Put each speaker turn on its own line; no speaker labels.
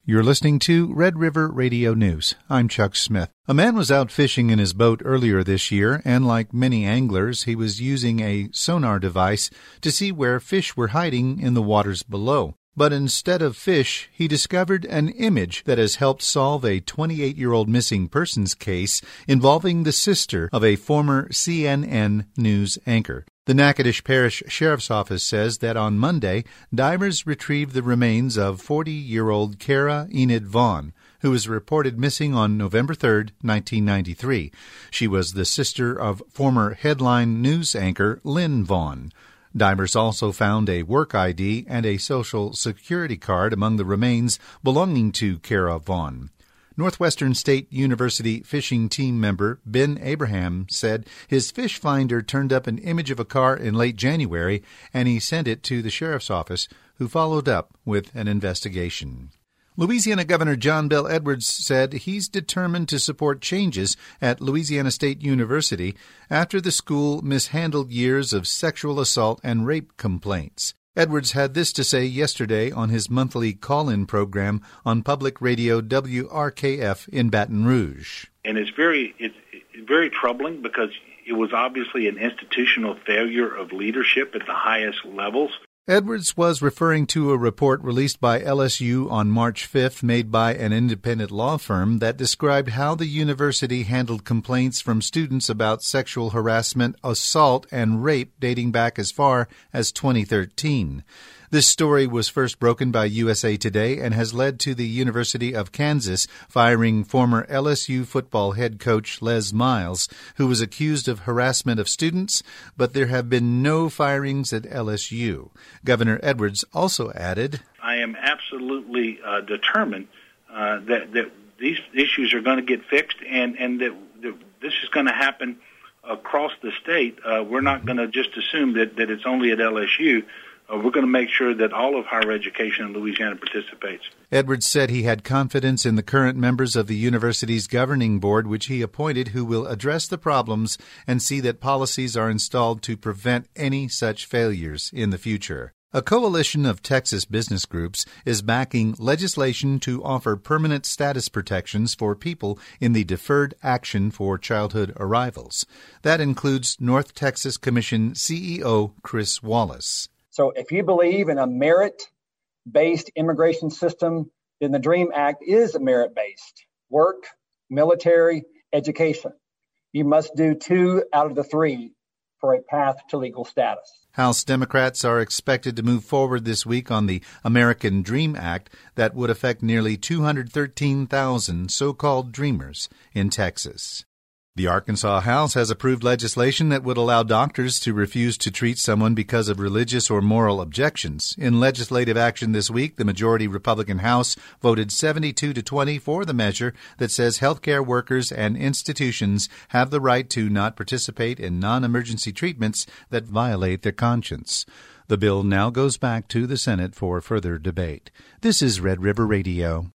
You're listening to Red River Radio News. I'm Chuck Smith. A man was out fishing in his boat earlier this year, and like many anglers, he was using a sonar device to see where fish were hiding in the waters below. But instead of fish, he discovered an image that has helped solve a 28-year-old missing persons case involving the sister of a former CNN news anchor. The Natchitoches Parish Sheriff's Office says that on Monday, divers retrieved the remains of 40-year-old Kara Enid Vaughn, who was reported missing on November 3, 1993. She was the sister of former headline news anchor Lynn Vaughn. Divers also found a work ID and a Social Security card among the remains belonging to Kara Vaughn. Northwestern State University fishing team member Ben Abraham said his fish finder turned up an image of a car in late January, and he sent it to the sheriff's office, who followed up with an investigation. Louisiana Governor John Bel Edwards said he's determined to support changes at Louisiana State University after the school mishandled years of sexual assault and rape complaints. Edwards had this to say yesterday on his monthly call-in program on public radio WRKF in Baton Rouge.
And it's very troubling because it was obviously an institutional failure of leadership at the highest levels.
Edwards was referring to a report released by LSU on March 5th made by an independent law firm that described how the university handled complaints from students about sexual harassment, assault, and rape dating back as far as 2013. This story was first broken by USA Today and has led to the University of Kansas firing former LSU football head coach Les Miles, who was accused of harassment of students, but there have been no firings at LSU. Governor Edwards also added,
I am absolutely determined that these issues are going to get fixed and that this is going to happen across the state. We're not going to just assume that it's only at LSU. We're going to make sure that all of higher education in Louisiana participates.
Edwards said he had confidence in the current members of the university's governing board, which he appointed, who will address the problems and see that policies are installed to prevent any such failures in the future. A coalition of Texas business groups is backing legislation to offer permanent status protections for people in the Deferred Action for Childhood Arrivals. That includes North Texas Commission CEO Chris Wallace.
So if you believe in a merit-based immigration system, then the DREAM Act is merit-based. Work, military, education. You must do 2 out of the 3 for a path to legal status.
House Democrats are expected to move forward this week on the American Dream Act that would affect nearly 213,000 so-called Dreamers in Texas. The Arkansas House has approved legislation that would allow doctors to refuse to treat someone because of religious or moral objections. In legislative action this week, the majority Republican House voted 72-20 for the measure that says healthcare workers and institutions have the right to not participate in non-emergency treatments that violate their conscience. The bill now goes back to the Senate for further debate. This is Red River Radio.